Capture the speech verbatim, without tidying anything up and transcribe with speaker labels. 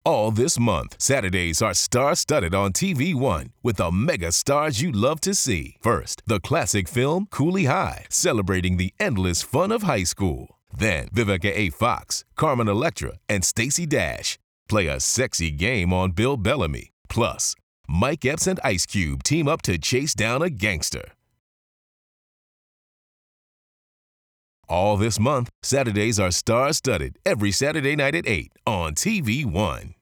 Speaker 1: All this month, Saturdays are star-studded on T V One with the mega stars you love to see. First, the classic film Cooley High, celebrating the endless fun of high school. Then, Vivica A. Fox, Carmen Electra, and Stacey Dash play a sexy game on Bill Bellamy. Plus, Mike Epps and Ice Cube team up to chase down a gangster. All this month, Saturdays are star-studded every Saturday night at eight on T V One.